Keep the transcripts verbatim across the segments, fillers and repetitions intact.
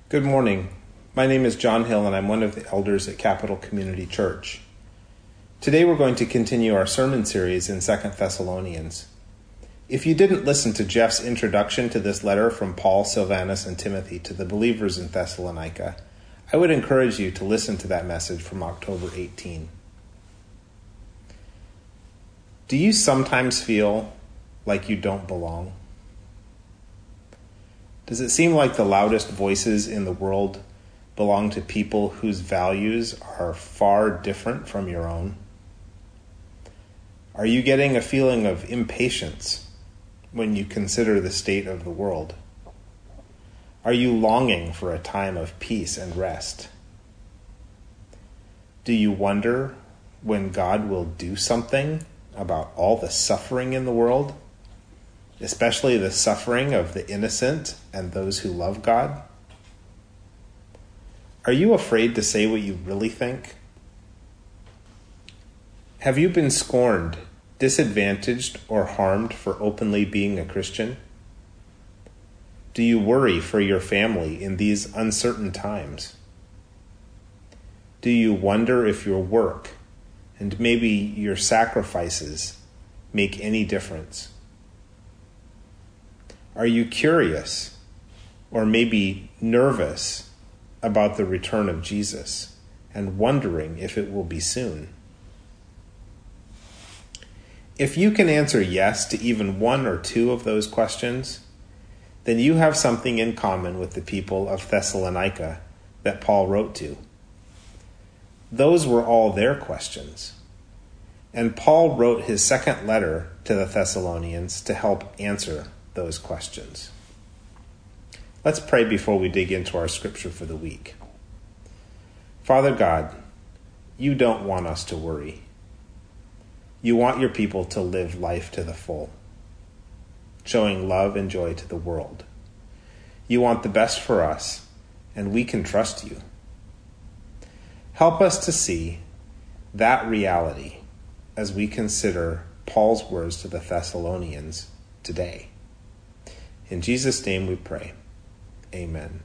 Good morning. My name is John Hill, and I'm one of the elders at Capital Community Church. Today we're going to continue our sermon series in Second Thessalonians. If you didn't listen to Jeff's introduction to this letter from Paul, Silvanus, and Timothy to the believers in Thessalonica, I would encourage you to listen to that message from October eighteenth. Do you sometimes feel like you don't belong? Does it seem like the loudest voices in the world belong to people whose values are far different from your own? Are you getting a feeling of impatience when you consider the state of the world? Are you longing for a time of peace and rest? Do you wonder when God will do something about all the suffering in the world, especially the suffering of the innocent and those who love God? Are you afraid to say what you really think? Have you been scorned, disadvantaged, or harmed for openly being a Christian? Do you worry for your family in these uncertain times? Do you wonder if your work and maybe your sacrifices make any difference? Are you curious or maybe nervous about the return of Jesus and wondering if it will be soon? If you can answer yes to even one or two of those questions, then you have something in common with the people of Thessalonica that Paul wrote to. Those were all their questions. And Paul wrote his second letter to the Thessalonians to help answer those questions. Let's pray before we dig into our scripture for the week. Father God, you don't want us to worry. You want your people to live life to the full, showing love and joy to the world. You want the best for us, and we can trust you. Help us to see that reality as we consider Paul's words to the Thessalonians today. In Jesus' name we pray. Amen.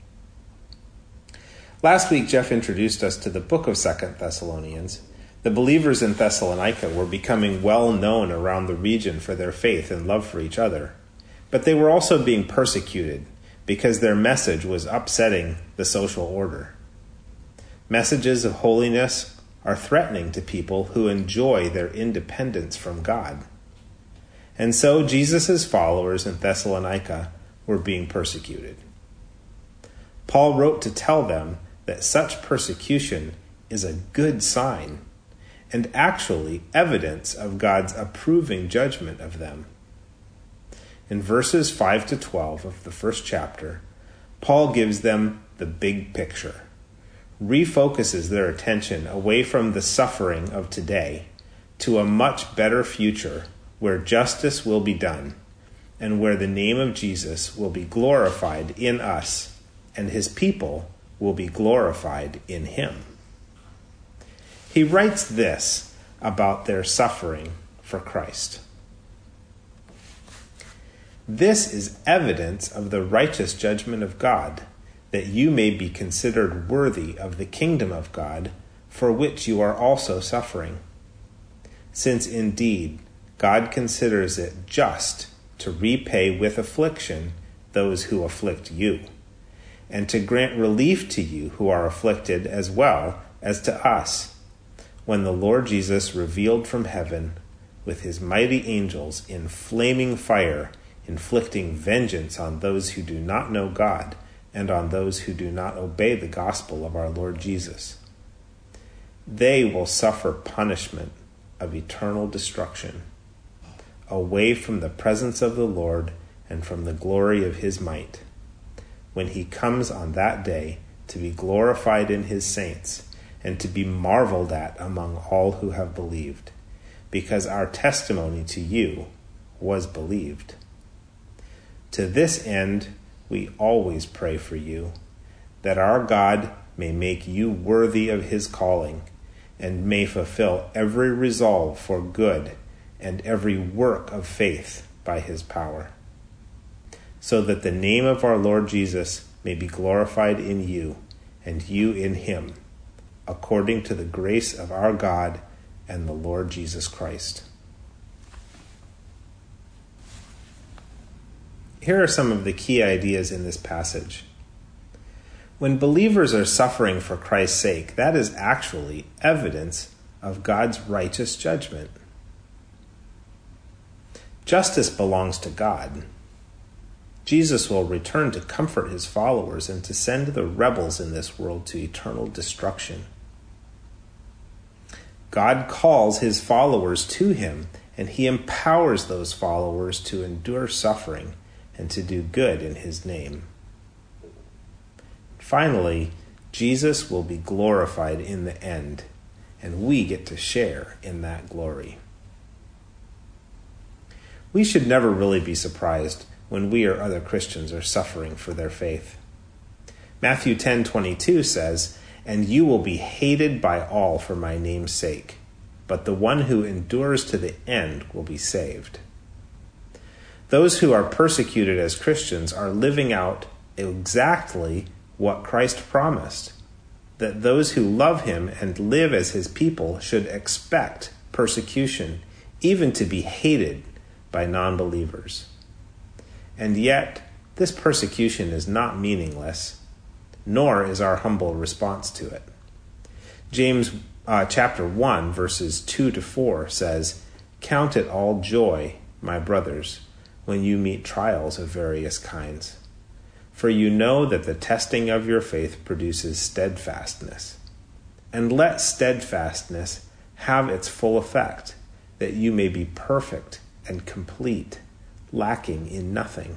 Last week, Jeff introduced us to the book of Second Thessalonians. The believers in Thessalonica were becoming well known around the region for their faith and love for each other, but they were also being persecuted because their message was upsetting the social order. Messages of holiness are threatening to people who enjoy their independence from God. And so Jesus' followers in Thessalonica were being persecuted. Paul wrote to tell them that such persecution is a good sign and actually evidence of God's approving judgment of them. In verses five to twelve of the first chapter, Paul gives them the big picture, refocuses their attention away from the suffering of today to a much better future where justice will be done and where the name of Jesus will be glorified in us and his people will be glorified in him. He writes this about their suffering for Christ. This is evidence of the righteous judgment of God, that you may be considered worthy of the kingdom of God, for which you are also suffering. Since indeed God considers it just to repay with affliction those who afflict you, and to grant relief to you who are afflicted as well as to us, when the Lord Jesus revealed from heaven with his mighty angels in flaming fire, inflicting vengeance on those who do not know God and on those who do not obey the gospel of our Lord Jesus. They will suffer punishment of eternal destruction, away from the presence of the Lord and from the glory of his might, when he comes on that day to be glorified in his saints and to be marveled at among all who have believed, because our testimony to you was believed. To this end, we always pray for you, that our God may make you worthy of his calling, and may fulfill every resolve for good and every work of faith by his power, so that the name of our Lord Jesus may be glorified in you, and you in him, according to the grace of our God and the Lord Jesus Christ. Here are some of the key ideas in this passage. When believers are suffering for Christ's sake, that is actually evidence of God's righteous judgment. Justice belongs to God. Jesus will return to comfort his followers and to send the rebels in this world to eternal destruction. God calls his followers to him, and he empowers those followers to endure suffering and to do good in his name. Finally, Jesus will be glorified in the end, and we get to share in that glory. We should never really be surprised when we or other Christians are suffering for their faith. Matthew ten twenty-two says, "And you will be hated by all for my name's sake, but the one who endures to the end will be saved." Those who are persecuted as Christians are living out exactly what Christ promised, that those who love him and live as his people should expect persecution, even to be hated by non-believers. And yet, this persecution is not meaningless, nor is our humble response to it. James uh, chapter one, verses two to four says, "Count it all joy, my brothers, when you meet trials of various kinds. For you know that the testing of your faith produces steadfastness. And let steadfastness have its full effect, that you may be perfect and complete, lacking in nothing."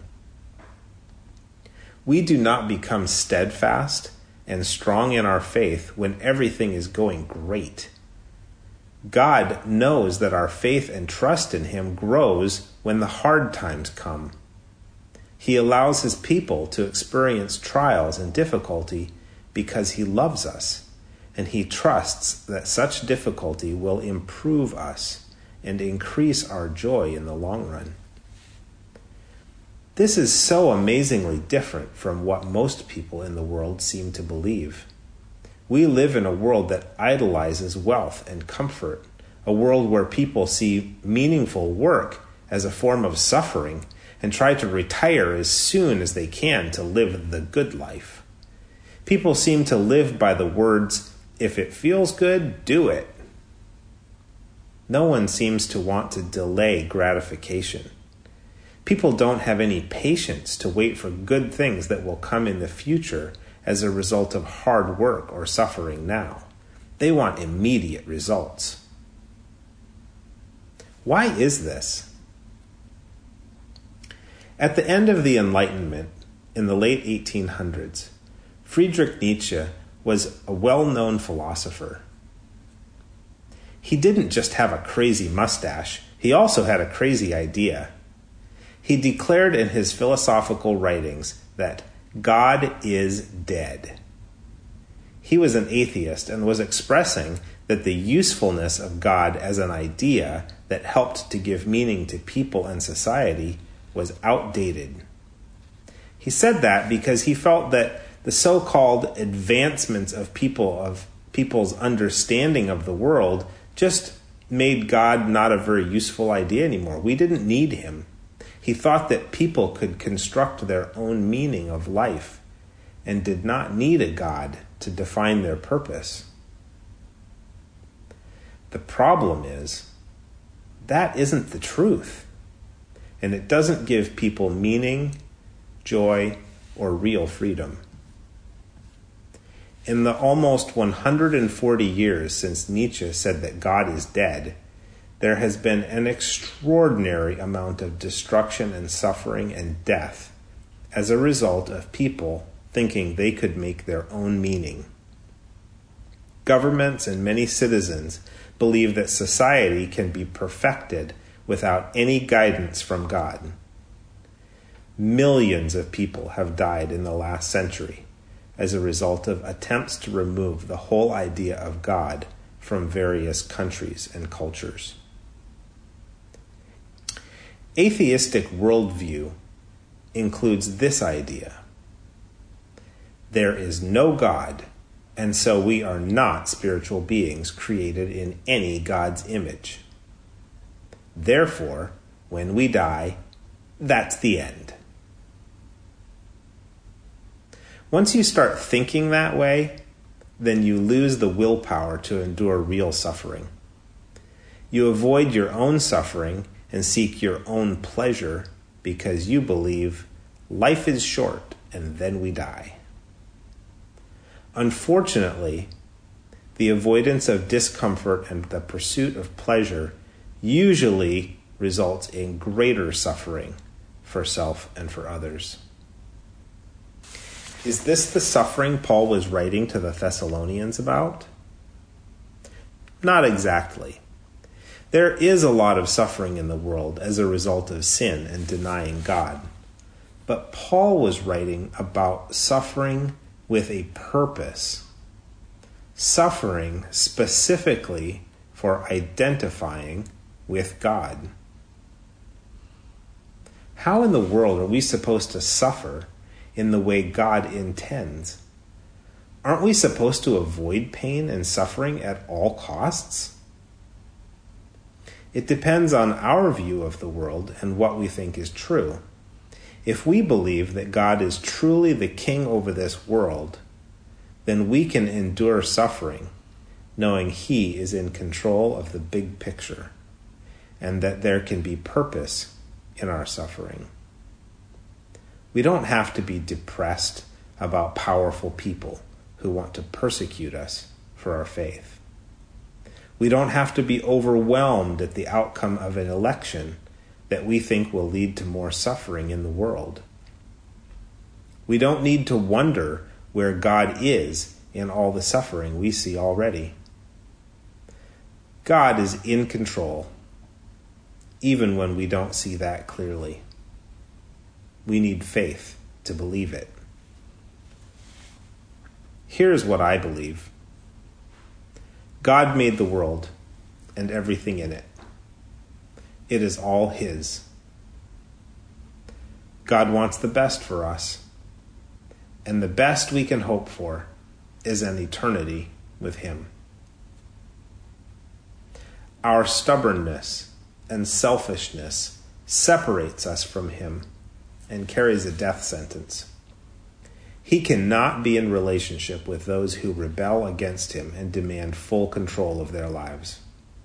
We do not become steadfast and strong in our faith when everything is going great. God knows that our faith and trust in him grows when the hard times come. He allows his people to experience trials and difficulty because he loves us, and he trusts that such difficulty will improve us and increase our joy in the long run. This is so amazingly different from what most people in the world seem to believe. We live in a world that idolizes wealth and comfort, a world where people see meaningful work as a form of suffering and try to retire as soon as they can to live the good life. People seem to live by the words, "If it feels good, do it." No one seems to want to delay gratification. People don't have any patience to wait for good things that will come in the future as a result of hard work or suffering now. They want immediate results. Why is this? At the end of the Enlightenment, in the late eighteen hundreds, Friedrich Nietzsche was a well-known philosopher. He didn't just have a crazy mustache, he also had a crazy idea. He declared in his philosophical writings that God is dead. He was an atheist and was expressing that the usefulness of God as an idea that helped to give meaning to people and society was outdated. He said that because he felt that the so-called advancements of people of people's understanding of the world just made God not a very useful idea anymore. We didn't need him. He thought that people could construct their own meaning of life and did not need a God to define their purpose. The problem is, that isn't the truth, and it doesn't give people meaning, joy, or real freedom. In the almost one hundred forty years since Nietzsche said that God is dead, there has been an extraordinary amount of destruction and suffering and death as a result of people thinking they could make their own meaning. Governments and many citizens believe that society can be perfected without any guidance from God. Millions of people have died in the last century as a result of attempts to remove the whole idea of God from various countries and cultures. Atheistic worldview includes this idea. there is no God, and so we are not spiritual beings created in any God's image. Therefore, when we die, that's the end. Once you start thinking that way, then you lose the willpower to endure real suffering. You avoid your own suffering and seek your own pleasure because you believe life is short and then we die. Unfortunately, the avoidance of discomfort and the pursuit of pleasure usually results in greater suffering for self and for others. Is this the suffering Paul was writing to the Thessalonians about? Not exactly. There is a lot of suffering in the world as a result of sin and denying God. But Paul was writing about suffering with a purpose. Suffering specifically for identifying with God. How in the world are we supposed to suffer in the way God intends? Aren't we supposed to avoid pain and suffering at all costs? It depends on our view of the world and what we think is true. If we believe that God is truly the king over this world, then we can endure suffering, knowing He is in control of the big picture, and that there can be purpose in our suffering. We don't have to be depressed about powerful people who want to persecute us for our faith. We don't have to be overwhelmed at the outcome of an election that we think will lead to more suffering in the world. We don't need to wonder where God is in all the suffering we see already. God is in control, even when we don't see that clearly. We need faith to believe it. Here's what I believe. God made the world and everything in it. It is all His. God wants the best for us, and the best we can hope for is an eternity with Him. Our stubbornness and selfishness separates us from Him and carries a death sentence. He cannot be in relationship with those who rebel against Him and demand full control of their lives.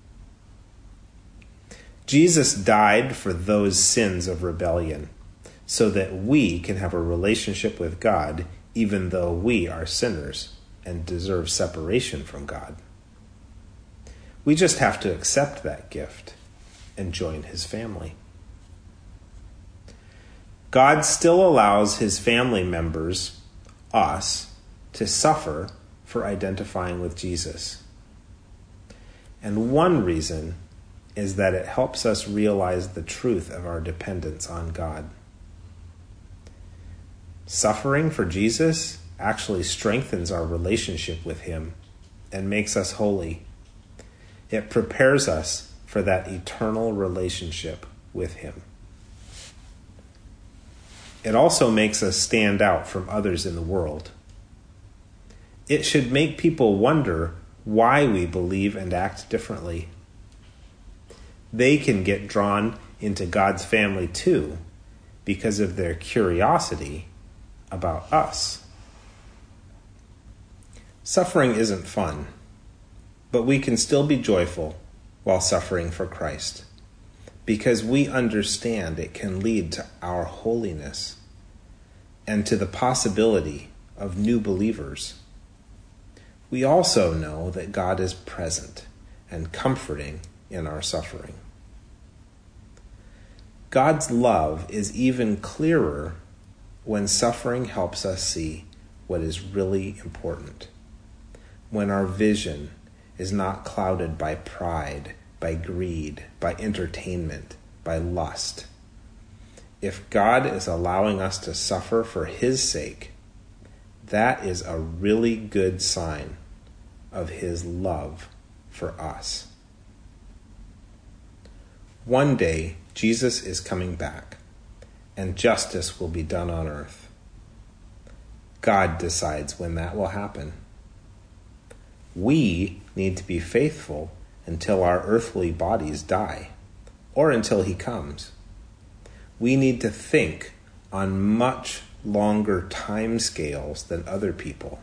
Jesus died for those sins of rebellion so that we can have a relationship with God even though we are sinners and deserve separation from God. We just have to accept that gift and join His family. God still allows His family members, us, to suffer for identifying with Jesus. And one reason is that it helps us realize the truth of our dependence on God. Suffering for Jesus actually strengthens our relationship with Him and makes us holy. It prepares us for that eternal relationship with Him. It also makes us stand out from others in the world. It should make people wonder why we believe and act differently. They can get drawn into God's family too because of their curiosity about us. Suffering isn't fun, but we can still be joyful while suffering for Christ because we understand it can lead to our holiness and to the possibility of new believers. We also know that God is present and comforting in our suffering. God's love is even clearer when suffering helps us see what is really important, when our vision is not clouded by pride, by greed, by entertainment, by lust. If God is allowing us to suffer for His sake, that is a really good sign of His love for us. One day, Jesus is coming back, and justice will be done on earth. God decides when that will happen. We need to be faithful until our earthly bodies die, or until he comes. We need to think on much longer time scales than other people.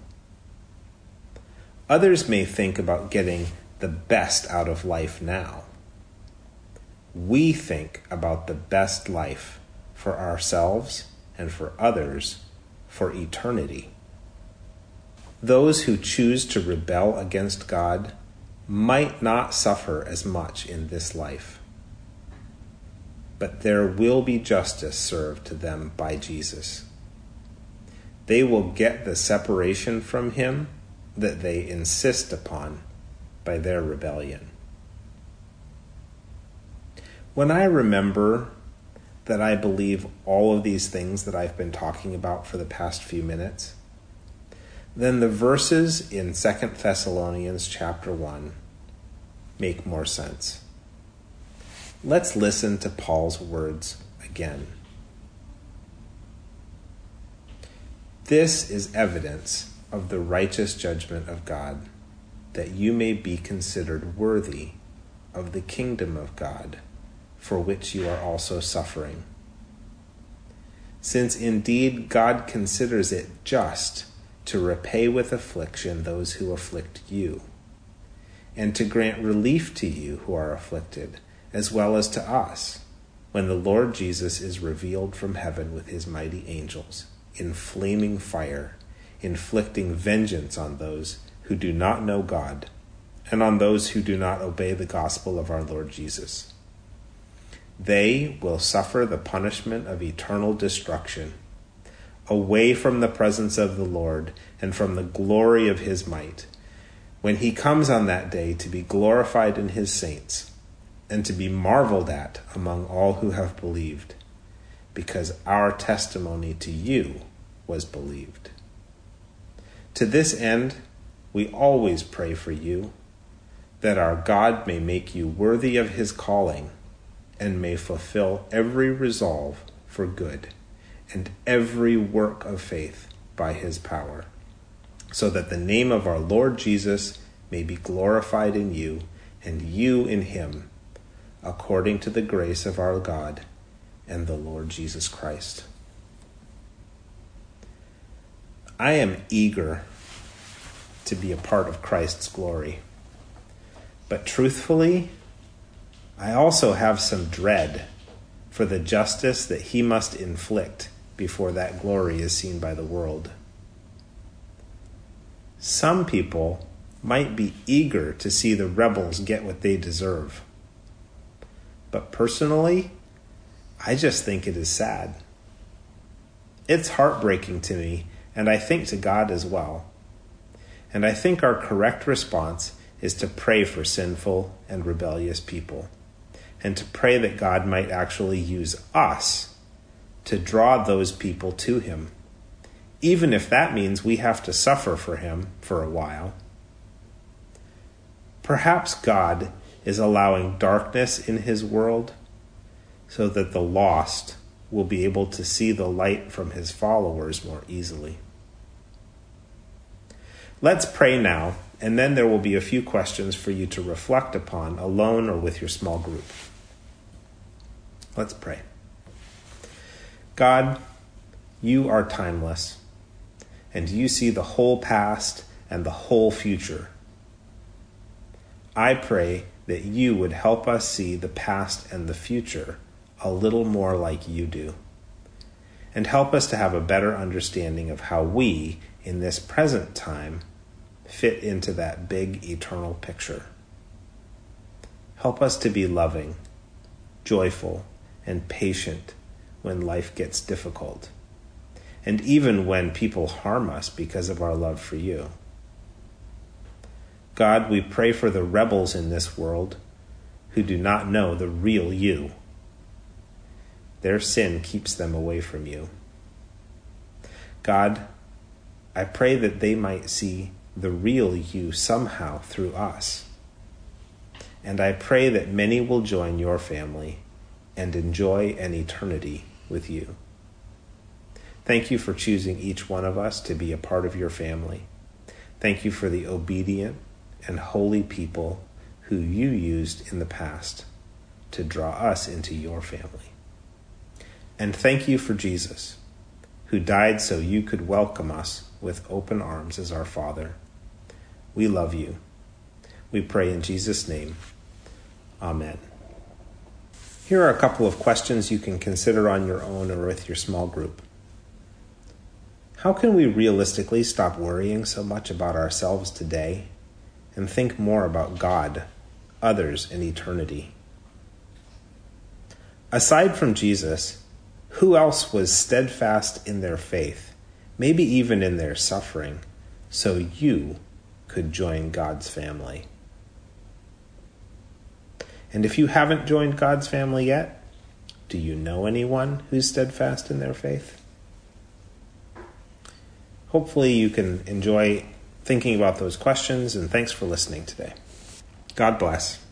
Others may think about getting the best out of life now. We think about the best life for ourselves and for others for eternity. Those who choose to rebel against God might not suffer as much in this life, but there will be justice served to them by Jesus. They will get the separation from him that they insist upon by their rebellion. When I remember that I believe all of these things that I've been talking about for the past few minutes, then the verses in Second Thessalonians chapter one make more sense. Let's listen to Paul's words again. This is evidence of the righteous judgment of God, that you may be considered worthy of the kingdom of God, for which you are also suffering. Since indeed God considers it just to repay with affliction those who afflict you, and to grant relief to you who are afflicted, as well as to us, when the Lord Jesus is revealed from heaven with his mighty angels, in flaming fire, inflicting vengeance on those who do not know God, and on those who do not obey the gospel of our Lord Jesus. They will suffer the punishment of eternal destruction, away from the presence of the Lord and from the glory of his might, when he comes on that day to be glorified in his saints and to be marveled at among all who have believed, because our testimony to you was believed. To this end, we always pray for you, that our God may make you worthy of his calling and may fulfill every resolve for good and every work of faith by his power, so that the name of our Lord Jesus may be glorified in you and you in him, according to the grace of our God and the Lord Jesus Christ. I am eager to be a part of Christ's glory, but truthfully, I also have some dread for the justice that he must inflict before that glory is seen by the world. Some people might be eager to see the rebels get what they deserve. But personally, I just think it is sad. It's heartbreaking to me, and I think to God as well. And I think our correct response is to pray for sinful and rebellious people, and to pray that God might actually use us to draw those people to him, even if that means we have to suffer for him for a while. Perhaps God is allowing darkness in his world so that the lost will be able to see the light from his followers more easily. Let's pray now, and then there will be a few questions for you to reflect upon alone or with your small group. Let's pray. God, you are timeless, and you see the whole past and the whole future. I pray that you would help us see the past and the future a little more like you do, and help us to have a better understanding of how we, in this present time, fit into that big eternal picture. Help us to be loving, joyful, and patient when life gets difficult, and even when people harm us because of our love for you. God, we pray for the rebels in this world who do not know the real you. Their sin keeps them away from you. God, I pray that they might see the real you somehow through us. And I pray that many will join your family and enjoy an eternity with you. Thank you for choosing each one of us to be a part of your family. Thank you for the obedient and holy people who you used in the past to draw us into your family. And thank you for Jesus, who died so you could welcome us with open arms as our Father. We love you. We pray in Jesus' name. Amen. Here are a couple of questions you can consider on your own or with your small group. How can we realistically stop worrying so much about ourselves today and think more about God, others, and eternity? Aside from Jesus, who else was steadfast in their faith, maybe even in their suffering, so you could join God's family? And if you haven't joined God's family yet, do you know anyone who's steadfast in their faith? Hopefully you can enjoy thinking about those questions, and thanks for listening today. God bless.